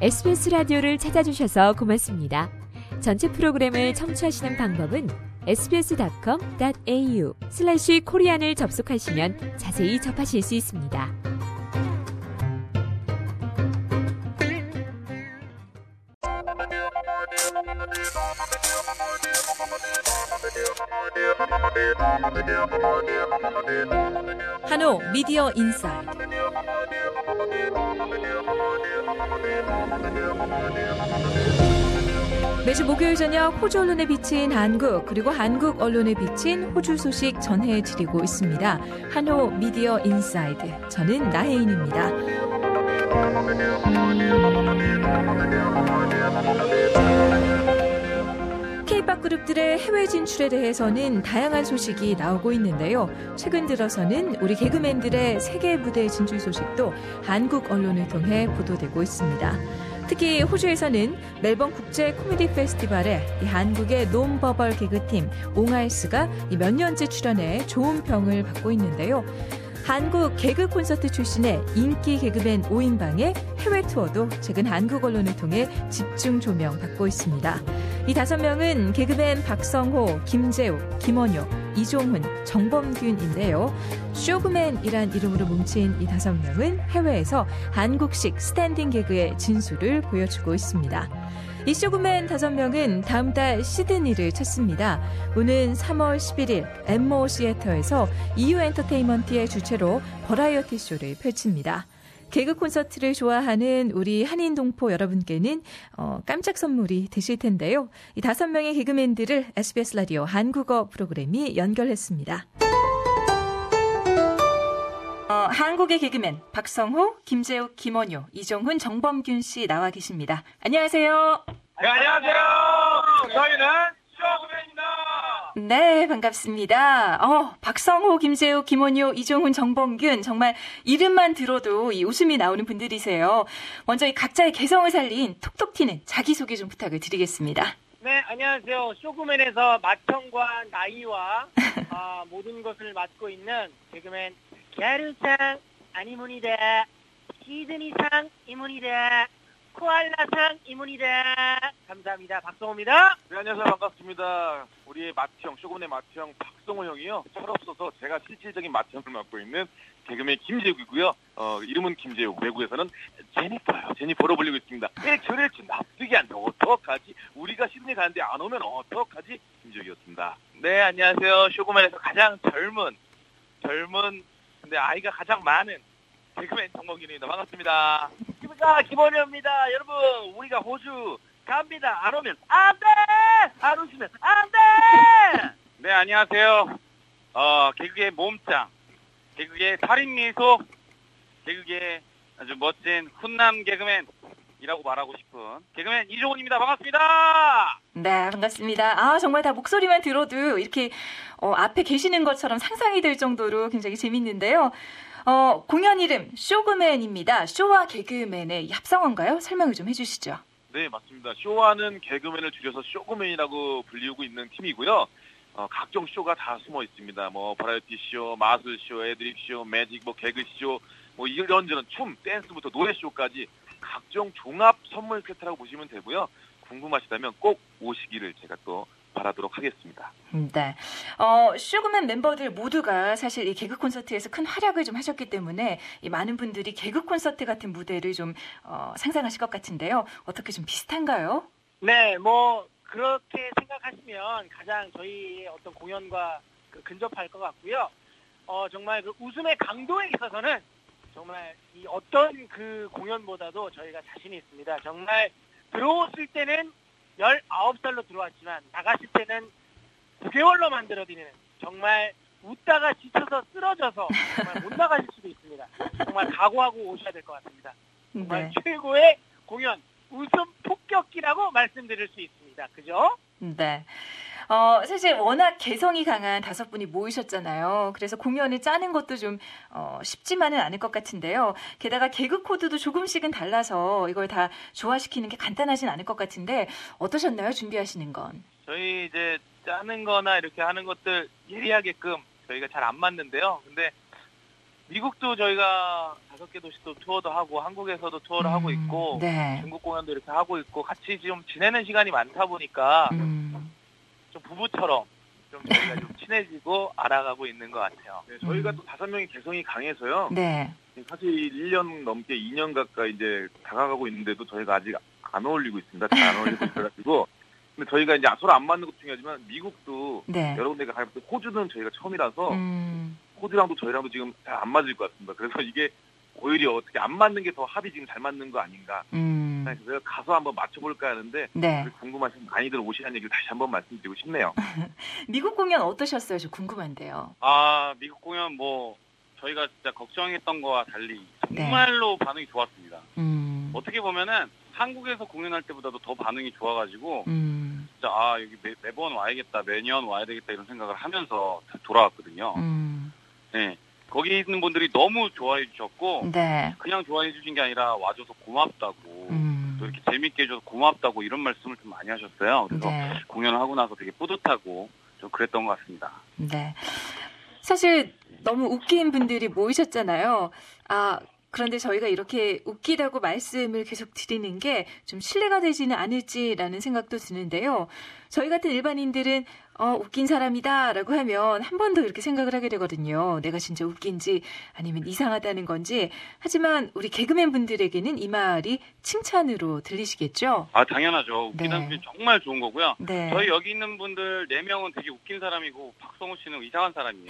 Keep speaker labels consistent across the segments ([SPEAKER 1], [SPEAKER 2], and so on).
[SPEAKER 1] SBS 라디오를 찾아주셔서 고맙습니다. 전체 프로그램을 청취하시는 방법은 sbs.com.au/korean을 접속하시면 자세히 접하실 수 있습니다.
[SPEAKER 2] 한호 미디어 인사이드. 매주 목요일 저녁 호주 언론에 비친 한국, 그리고 한국 언론에 비친 호주 소식 전해드리고 있습니다. 한호 미디어 인사이드. 저는 나혜인입니다. K-팝 그룹들의 해외 진출에 대해서는 다양한 소식이 나오고 있는데요. 최근 들어서는 우리 개그맨들의 세계 무대 진출 소식도 한국 언론을 통해 보도되고 있습니다. 특히 호주에서는 멜번 국제 코미디 페스티벌에 한국의 논버벌 개그팀 옹알스가 몇 년째 출연해 좋은 평을 받고 있는데요. 한국 개그 콘서트 출신의 인기 개그맨 5인방의 해외 투어도 최근 한국 언론을 통해 집중 조명받고 있습니다. 이 5명은 개그맨 박성호, 김재욱, 김원효, 이종훈, 정범균인데요. 쇼그맨이란 이름으로 뭉친 이 5명은 해외에서 한국식 스탠딩 개그의 진수를 보여주고 있습니다. 이 쇼그맨 5명은 다음 달 시드니를 찾습니다. 오는 3월 11일 엠모 시애터에서 EU 엔터테인먼트의 주최로 버라이어티 쇼를 펼칩니다. 개그 콘서트를 좋아하는 우리 한인 동포 여러분께는 깜짝 선물이 되실 텐데요. 이 5명의 개그맨들을 SBS 라디오 한국어 프로그램이 연결했습니다. 한국의 개그맨 박성호, 김재욱, 김원효, 이종훈, 정범균 씨 나와 계십니다. 안녕하세요.
[SPEAKER 3] 네, 안녕하세요. 저희는 쇼그맨입니다.
[SPEAKER 2] 네, 반갑습니다. 박성호, 김재욱, 김원효, 이종훈, 정범균 정말 이름만 들어도 이 웃음이 나오는 분들이세요. 먼저 이 각자의 개성을 살린 톡톡 튀는 자기소개 좀 부탁을 드리겠습니다.
[SPEAKER 3] 네, 안녕하세요. 쇼그맨에서 맏형과 나이와 모든 것을 맡고 있는 개그맨 갸루상 아니문이다. 시드니상 이문이다. 코알라상 이문이다. 감사합니다. 박성호입니다.
[SPEAKER 4] 네, 안녕하세요. 반갑습니다. 우리의 맏형, 쇼그맨의 맏형 박성호 형이요. 철없어서 제가 실질적인 맏형을 맡고 있는 개그맨 김재욱이고요. 이름은 김재욱. 외국에서는 제니퍼요. 제니퍼로 불리고 있습니다. 왜 저를 납득이 안 돼? 어떡하지? 우리가 시드니 가는데 안 오면 어떡하지? 김재욱이었습니다.
[SPEAKER 3] 네, 안녕하세요. 쇼그맨에서 가장 젊은 근데 아이가 가장 많은 개그맨 정범균입니다. 반갑습니다. 김원효입니다. 여러분, 우리가 호주 갑니다. 안 오면 안 돼! 안 오시면 안 돼!
[SPEAKER 4] 네, 안녕하세요. 개그의 몸짱, 개그의 살인미소, 개그의 아주 멋진 훈남 개그맨이라고 말하고 싶은 개그맨 이종훈입니다. 반갑습니다.
[SPEAKER 2] 네, 반갑습니다. 정말 다 목소리만 들어도 이렇게 앞에 계시는 것처럼 상상이 될 정도로 굉장히 재밌는데요. 공연 이름 쇼그맨입니다. 쇼와 개그맨의 합성어인가요? 설명을 좀 해주시죠.
[SPEAKER 4] 네, 맞습니다. 쇼와는 개그맨을 줄여서 쇼그맨이라고 불리우고 있는 팀이고요. 각종 쇼가 다 숨어 있습니다. 버라이어티 쇼, 마술 쇼, 애드립 쇼, 매직, 개그 쇼, 이런저런 춤, 댄스부터 노래 쇼까지 각종 종합 선물 세트라고 보시면 되고요. 궁금하시다면 꼭 오시기를 제가 또 바라도록 하겠습니다.
[SPEAKER 2] 네. 쇼그맨 멤버들 모두가 사실 이 개그 콘서트에서 큰 활약을 좀 하셨기 때문에 이 많은 분들이 개그 콘서트 같은 무대를 좀 상상하실 것 같은데요. 어떻게 좀 비슷한가요?
[SPEAKER 3] 네, 그렇게 생각하시면 가장 저희의 어떤 공연과 근접할 것 같고요. 정말 그 웃음의 강도에 있어서는 정말 이 어떤 그 공연보다도 저희가 자신이 있습니다. 정말 들어오실 때는 19살로 들어왔지만 나가실 때는 9개월로 만들어드리는 정말 웃다가 지쳐서 쓰러져서 정말 못 나가실 수도 있습니다. 정말 각오하고 오셔야 될 것 같습니다. 정말 최고의 공연, 웃음 폭격기라고 말씀드릴 수 있습니다. 그죠?
[SPEAKER 2] 네. 사실 워낙 개성이 강한 5분이 모이셨잖아요. 그래서 공연을 짜는 것도 좀 쉽지만은 않을 것 같은데요. 게다가 개그 코드도 조금씩은 달라서 이걸 다 조화시키는 게 간단하진 않을 것 같은데 어떠셨나요? 준비하시는 건?
[SPEAKER 3] 저희 이제 짜는 거나 이렇게 하는 것들 예리하게끔 저희가 잘 안 맞는데요. 근데
[SPEAKER 4] 미국도 저희가 5개 도시도 투어도 하고 한국에서도 투어를 하고 있고
[SPEAKER 2] 네.
[SPEAKER 4] 중국 공연도 이렇게 하고 있고 같이 좀 지내는 시간이 많다 보니까 좀 부부처럼 좀 저희가 좀 친해지고 알아가고 있는 것 같아요. 네, 저희가 또 5명이 개성이 강해서요.
[SPEAKER 2] 네.
[SPEAKER 4] 사실 1년 넘게 2년 가까이 이제 다가가고 있는데도 저희가 아직 안 어울리고 있습니다. 잘 안 어울리고 있어가지고. 근데 저희가 이제 서로 안 맞는 것도 중요하지만 미국도
[SPEAKER 2] 네.
[SPEAKER 4] 여러 군데가 가볼 때 호주는 저희가 처음이라서 호주랑도 저희랑도 지금 잘 안 맞을 것 같습니다. 그래서 이게 오히려 어떻게 안 맞는 게 더 합이 지금 잘 맞는 거 아닌가. 그래서 가서 한번 맞춰볼까 하는데
[SPEAKER 2] 네.
[SPEAKER 4] 궁금하신 많이들 오시라는 얘기를 다시 한번 말씀드리고 싶네요.
[SPEAKER 2] 미국 공연 어떠셨어요? 저 궁금한데요.
[SPEAKER 5] 미국 공연 뭐 저희가 진짜 걱정했던 거와 달리 정말로 반응이 좋았습니다. 어떻게 보면은 한국에서 공연할 때보다도 더 반응이 좋아가지고 진짜 여기 매번 와야겠다, 매년 와야 되겠다 이런 생각을 하면서 돌아왔거든요. 네, 거기 있는 분들이 너무 좋아해 주셨고
[SPEAKER 2] 네.
[SPEAKER 5] 그냥 좋아해 주신 게 아니라 와줘서 고맙다고 또 이렇게 재밌게 해줘서 고맙다고 이런 말씀을 좀 많이 하셨어요. 그래서
[SPEAKER 2] 네.
[SPEAKER 5] 공연을 하고 나서 되게 뿌듯하고 좀 그랬던 것 같습니다.
[SPEAKER 2] 네. 사실 너무 웃긴 분들이 모이셨잖아요. 그런데 저희가 이렇게 웃기다고 말씀을 계속 드리는 게 좀 신뢰가 되지는 않을지라는 생각도 드는데요. 저희 같은 일반인들은 웃긴 사람이다라고 하면 한 번 더 이렇게 생각을 하게 되거든요. 내가 진짜 웃긴지 아니면 이상하다는 건지. 하지만 우리 개그맨 분들에게는 이 말이 칭찬으로 들리시겠죠?
[SPEAKER 5] 당연하죠. 웃기다는 게 정말 좋은 거고요.
[SPEAKER 2] 네.
[SPEAKER 5] 저희 여기 있는 분들 4명은 되게 웃긴 사람이고 박성우 씨는 이상한 사람이에요.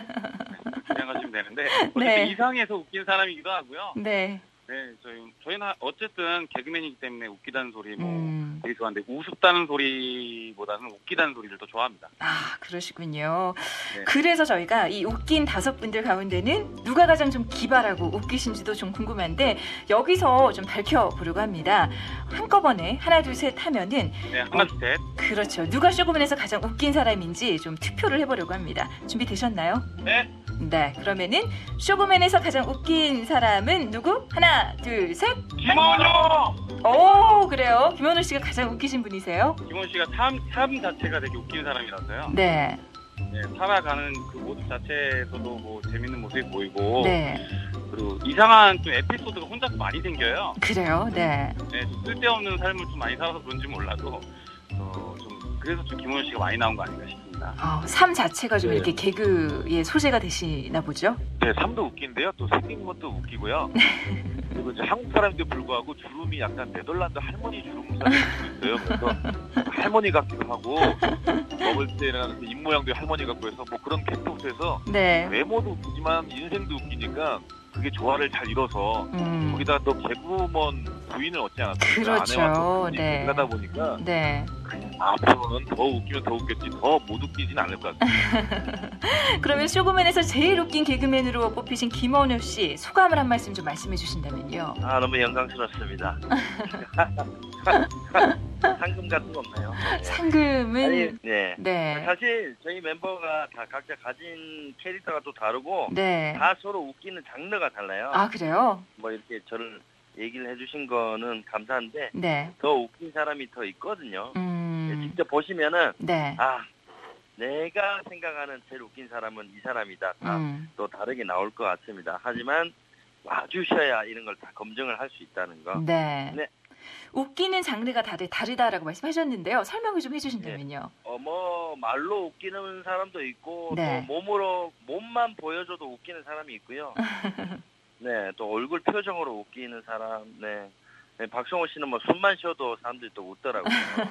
[SPEAKER 5] 생각하시면 되는데 어쨌든
[SPEAKER 2] 네.
[SPEAKER 5] 이상해서 웃긴 사람이기도 하고요.
[SPEAKER 2] 네.
[SPEAKER 5] 네, 저희는 어쨌든 개그맨이기 때문에 웃기다는 소리 되게 좋아하는데 우습다는 소리보다는 웃기다는 소리를 더 좋아합니다.
[SPEAKER 2] 그러시군요.
[SPEAKER 5] 네.
[SPEAKER 2] 그래서 저희가 이 웃긴 5분들 가운데는 누가 가장 좀 기발하고 웃기신지도 좀 궁금한데 여기서 좀 밝혀보려고 합니다. 한꺼번에 하나 둘 셋 하면은
[SPEAKER 5] 네, 하나 둘 셋.
[SPEAKER 2] 그렇죠. 누가 쇼그맨에서 가장 웃긴 사람인지 좀 투표를 해보려고 합니다. 준비되셨나요?
[SPEAKER 5] 네.
[SPEAKER 2] 네, 그러면은 쇼그맨에서 가장 웃긴 사람은 누구? 하나, 둘, 셋.
[SPEAKER 5] 김원효!
[SPEAKER 2] 오, 그래요. 김원효 씨가 가장 웃기신 분이세요?
[SPEAKER 5] 김원효 씨가 삶 자체가 되게 웃긴 사람이라서요.
[SPEAKER 2] 네.
[SPEAKER 5] 네, 살아가는 그 모습 자체에서도 뭐 재밌는 모습이 보이고
[SPEAKER 2] 네.
[SPEAKER 5] 그리고 이상한 좀 에피소드가 혼자서 많이 생겨요.
[SPEAKER 2] 그래요. 네.
[SPEAKER 5] 네, 좀 쓸데없는 삶을 좀 많이 살아서 그런지 몰라도 그래서 좀 김원효 씨가 많이 나온 거 아닌가 싶습니다.
[SPEAKER 2] 삶 자체가 좀
[SPEAKER 4] 네.
[SPEAKER 2] 이렇게 개그의 소재가 되시나 보죠?
[SPEAKER 4] 네, 삶도 웃긴데요. 또 생긴 것도 웃기고요. 그리고 이제 한국 사람인데 불구하고 주름이 약간 네덜란드 할머니 주름살이 있어요. 그래서 할머니 같기도 하고 먹을 때는 입 모양도 할머니 같고 해서 뭐 그런 캐릭터부터 해서
[SPEAKER 2] 네.
[SPEAKER 4] 외모도 웃기지만 인생도 웃기니까 그게 조화를 잘 이뤄서 거기다 또 개그우먼 부인을 얻지 않았습니까?
[SPEAKER 2] 그렇죠.
[SPEAKER 4] 아내와
[SPEAKER 2] 네.
[SPEAKER 4] 하다 보니까
[SPEAKER 2] 네.
[SPEAKER 4] 앞으로는 더 웃기면 더 웃겠지 더 못 웃기진 않을 것 같아요.
[SPEAKER 2] 그러면 쇼그맨에서 제일 웃긴 개그맨으로 뽑히신 김원효 씨 소감을 한 말씀 좀 말씀해 주신다면요.
[SPEAKER 6] 너무 영광스럽습니다. 상금 같은 거 없나요?
[SPEAKER 2] 상금은
[SPEAKER 6] 네.
[SPEAKER 2] 네.
[SPEAKER 6] 사실 저희 멤버가 다 각자 가진 캐릭터가 또 다르고
[SPEAKER 2] 네.
[SPEAKER 6] 다 서로 웃기는 장르가 달라요.
[SPEAKER 2] 그래요?
[SPEAKER 6] 뭐 이렇게 저를 얘기를 해주신 거는 감사한데
[SPEAKER 2] 네.
[SPEAKER 6] 더 웃긴 사람이 더 있거든요. 직접 보시면은
[SPEAKER 2] 네.
[SPEAKER 6] 내가 생각하는 제일 웃긴 사람은 이 사람이다. 또 다르게 나올 것 같습니다. 하지만 와주셔야 이런 걸 다 검증을 할 수 있다는 거.
[SPEAKER 2] 네.
[SPEAKER 6] 네.
[SPEAKER 2] 웃기는 장르가 다르다라고 말씀하셨는데요. 설명을 좀 해주신다면요.
[SPEAKER 6] 뭐 말로 웃기는 사람도 있고
[SPEAKER 2] 네.
[SPEAKER 6] 또 몸만 보여줘도 웃기는 사람이 있고요. 네, 또 얼굴 표정으로 웃기는 사람. 네. 네, 박성호 씨는 뭐 숨만 쉬어도 사람들이 또 웃더라고요.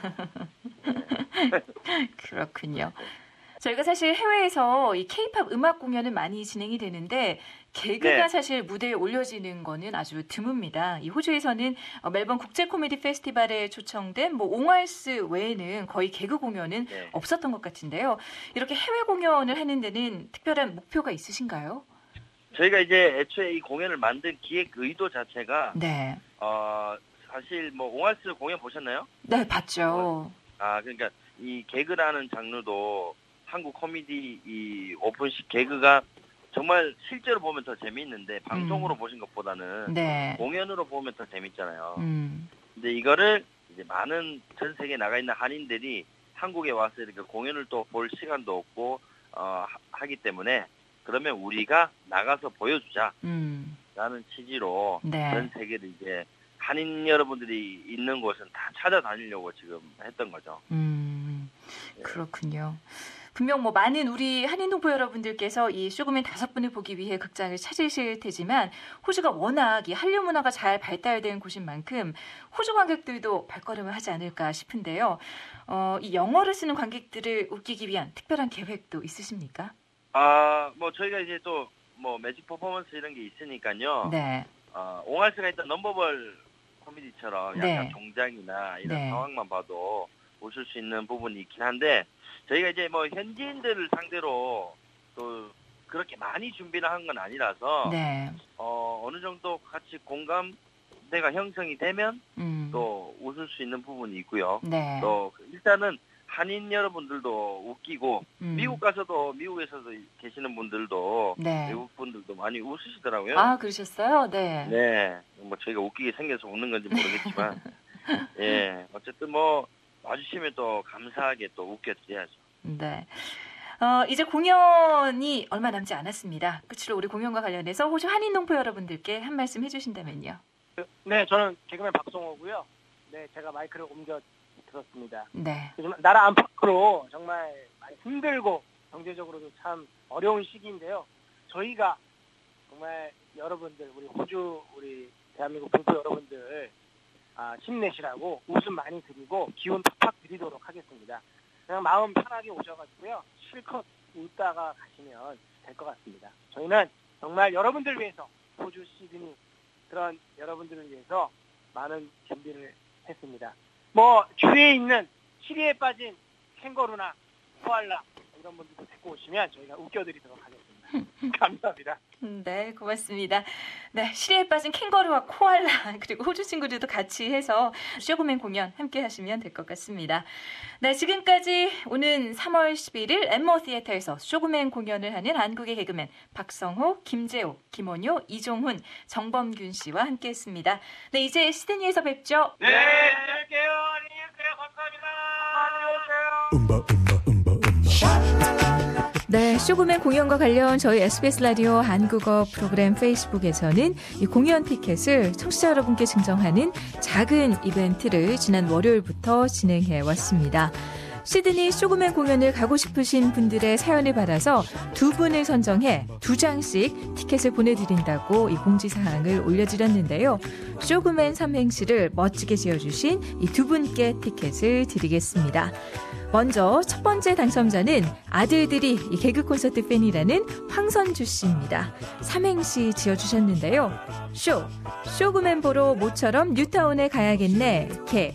[SPEAKER 2] 그렇군요. 저희가 사실 해외에서 이 K-팝 음악 공연은 많이 진행이 되는데 개그가
[SPEAKER 6] 네.
[SPEAKER 2] 사실 무대에 올려지는 거는 아주 드뭅니다. 이 호주에서는 멜번 국제 코미디 페스티벌에 초청된 옹알스 외에는 거의 개그 공연은
[SPEAKER 6] 네.
[SPEAKER 2] 없었던 것 같은데요. 이렇게 해외 공연을 하는 데는 특별한 목표가 있으신가요?
[SPEAKER 6] 저희가 이제 애초에 이 공연을 만든 기획 의도 자체가
[SPEAKER 2] 네.
[SPEAKER 6] 사실 뭐 옹알스 공연 보셨나요?
[SPEAKER 2] 네, 봤죠.
[SPEAKER 6] 그러니까 이 개그라는 장르도 한국 코미디 이 오픈식 개그가 정말 실제로 보면 더 재미있는데 방송으로 보신 것보다는
[SPEAKER 2] 네.
[SPEAKER 6] 공연으로 보면 더 재밌잖아요.
[SPEAKER 2] 근데
[SPEAKER 6] 이거를 이제 많은 전 세계에 나가 있는 한인들이 한국에 와서 이렇게 공연을 또 볼 시간도 없고 하기 때문에 그러면 우리가 나가서 보여주자. 라는 취지로
[SPEAKER 2] 네.
[SPEAKER 6] 전 세계를 이제 한인 여러분들이 있는 곳은 다 찾아다니려고 지금 했던 거죠.
[SPEAKER 2] 그렇군요. 분명 뭐 많은 우리 한인 동포 여러분들께서 이 쇼그맨 5분을 보기 위해 극장을 찾으실 테지만 호주가 워낙 이 한류 문화가 잘 발달된 곳인 만큼 호주 관객들도 발걸음을 하지 않을까 싶은데요. 이 영어를 쓰는 관객들을 웃기기 위한 특별한 계획도 있으십니까?
[SPEAKER 6] 뭐 저희가 이제 또 뭐 매직 퍼포먼스 이런 게 있으니까요.
[SPEAKER 2] 네.
[SPEAKER 6] 옹알스가 있던 넘버벌 코미디처럼 약간
[SPEAKER 2] 네.
[SPEAKER 6] 종장이나 이런
[SPEAKER 2] 네.
[SPEAKER 6] 상황만 봐도 웃을 수 있는 부분이 있긴 한데 저희가 이제 뭐 현지인들을 상대로 또 그렇게 많이 준비를 한 건 아니라서
[SPEAKER 2] 네.
[SPEAKER 6] 어느 정도 같이 공감대가 형성이 되면 또 웃을 수 있는 부분이 있고요.
[SPEAKER 2] 네.
[SPEAKER 6] 또 일단은 한인 여러분들도 웃기고 미국 가서도 미국에서도 계시는 분들도
[SPEAKER 2] 네.
[SPEAKER 6] 외국 분들도 많이 웃으시더라고요.
[SPEAKER 2] 아, 그러셨어요? 네.
[SPEAKER 6] 네, 뭐 저희가 웃기게 생겨서 웃는 건지 모르겠지만, 예, 어쨌든 뭐 와주시면 또 감사하게 또 웃겨드려야죠.
[SPEAKER 2] 네. 이제 공연이 얼마 남지 않았습니다. 끝으로 우리 공연과 관련해서 호주 한인 동포 여러분들께 한 말씀 해주신다면요.
[SPEAKER 3] 네, 저는 개그맨 박성호고요. 네, 제가 마이크를 옮겨 들었습니다.
[SPEAKER 2] 네.
[SPEAKER 3] 요즘 나라 안팎으로 정말 많이 힘들고 경제적으로도 참 어려운 시기인데요. 저희가 정말 여러분들, 우리 호주, 우리 대한민국 동포 여러분들 힘내시라고 웃음 많이 드리고 기운 팍팍 드리도록 하겠습니다. 그냥 마음 편하게 오셔가지고요. 실컷 웃다가 가시면 될 것 같습니다. 저희는 정말 여러분들 위해서, 호주 시드니 그런 여러분들을 위해서 많은 준비를 했습니다. 뭐 주위에 있는 시리에 빠진 캥거루나 코알라 이런 분들도 데리고 오시면 저희가 웃겨드리도록 하겠습니다. 감사합니다.
[SPEAKER 2] 네, 고맙습니다. 네, 시리에 빠진 캥거루와 코알라 그리고 호주 친구들도 같이 해서 쇼그맨 공연 함께 하시면 될 것 같습니다. 네, 지금까지 오는 3월 11일 엠머 시애터에서 쇼그맨 공연을 하는 한국의 개그맨 박성호, 김재호, 김원효, 이종훈, 정범균 씨와 함께했습니다. 네, 이제 시드니에서 뵙죠.
[SPEAKER 3] 네, 안녕히 계세요. 안녕히 계세요. 감사합니다.
[SPEAKER 2] 네, 쇼그맨 공연과 관련 저희 SBS 라디오 한국어 프로그램 페이스북에서는 이 공연 티켓을 청취자 여러분께 증정하는 작은 이벤트를 지난 월요일부터 진행해 왔습니다. 시드니 쇼그맨 공연을 가고 싶으신 분들의 사연을 받아서 2분을 선정해 2장씩 티켓을 보내드린다고 이 공지사항을 올려드렸는데요. 쇼그맨 삼행시를 멋지게 지어주신 이 2분께 티켓을 드리겠습니다. 먼저 첫 번째 당첨자는 아들들이 이 개그 콘서트 팬이라는 황선주 씨입니다. 삼행시 지어주셨는데요. 쇼그맨 보러 모처럼 뉴타운에 가야겠네.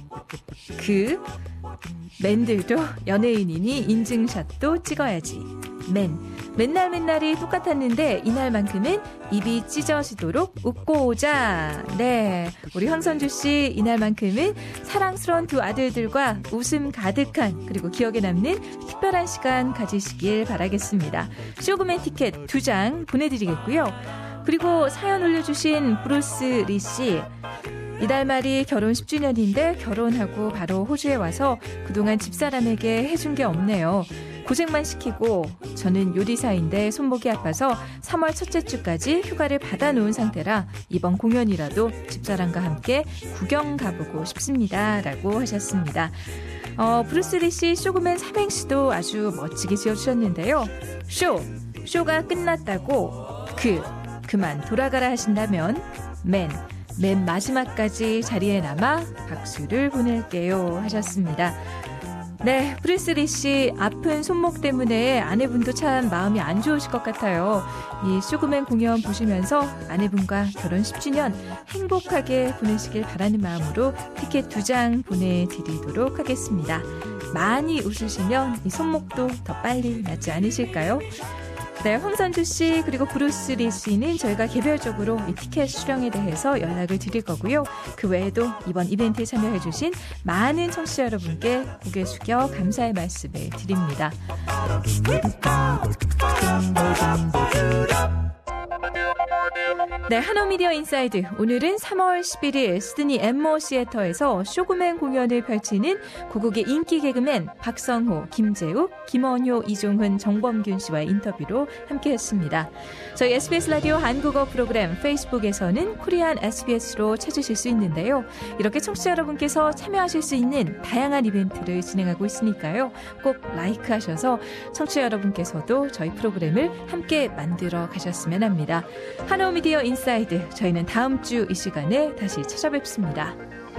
[SPEAKER 2] 맨들도 연예인이니 인증샷도 찍어야지. 맨날이 똑같았는데 이날만큼은 입이 찢어지도록 웃고 오자. 네, 우리 황선주 씨 이날만큼은 사랑스러운 2 아들들과 웃음 가득한 그리고 기억에 남는 특별한 시간 가지시길 바라겠습니다. 쇼그맨 티켓 2장 보내드리겠고요. 그리고 사연 올려주신 브루스 리 씨. 이달 말이 결혼 10주년인데 결혼하고 바로 호주에 와서 그동안 집사람에게 해준 게 없네요. 고생만 시키고 저는 요리사인데 손목이 아파서 3월 첫째 주까지 휴가를 받아놓은 상태라 이번 공연이라도 집사람과 함께 구경 가보고 싶습니다. 라고 하셨습니다. 브루스 리 씨 쇼그맨 삼행시도 아주 멋지게 지어주셨는데요. 쇼가 끝났다고 그만 돌아가라 하신다면 맨 마지막까지 자리에 남아 박수를 보낼게요 하셨습니다. 네, 브루스 리 씨 아픈 손목 때문에 아내분도 참 마음이 안 좋으실 것 같아요. 이 쇼그맨 공연 보시면서 아내분과 결혼 10주년 행복하게 보내시길 바라는 마음으로 티켓 2장 보내드리도록 하겠습니다. 많이 웃으시면 이 손목도 더 빨리 낫지 않으실까요? 네, 황선주 씨 그리고 브루스 리 씨는 저희가 개별적으로 이 티켓 수령에 대해서 연락을 드릴 거고요. 그 외에도 이번 이벤트에 참여해 주신 많은 청취자 여러분께 고개 숙여 감사의 말씀을 드립니다. 네, 한어미디어 인사이드. 오늘은 3월 11일 시드니 엠모 시애터에서 쇼그맨 공연을 펼치는 고국의 인기 개그맨 박성호, 김재욱, 김원효, 이종훈, 정범균 씨와의 인터뷰로 함께했습니다. 저희 SBS 라디오 한국어 프로그램 페이스북에서는 코리안 SBS로 찾으실 수 있는데요. 이렇게 청취자 여러분께서 참여하실 수 있는 다양한 이벤트를 진행하고 있으니까요. 꼭 라이크하셔서 청취자 여러분께서도 저희 프로그램을 함께 만들어 가셨으면 합니다. 한어미디어 인사이드, 저희는 다음 주 이 시간에 다시 찾아뵙습니다.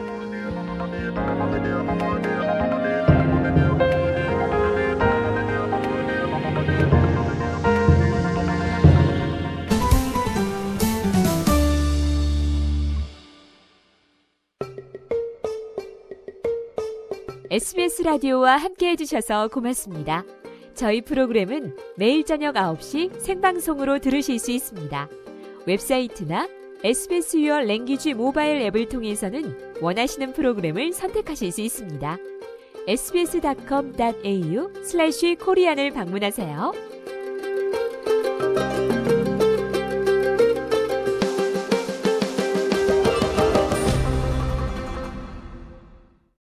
[SPEAKER 1] SBS 라디오와 함께해 주셔서 고맙습니다. 저희 프로그램은 매일 저녁 9시 생방송으로 들으실 수 있습니다. 웹사이트나 SBS Your Language 모바일 앱을 통해서는 원하시는 프로그램을 선택하실 수 있습니다. sbs.com.au/korean을 방문하세요.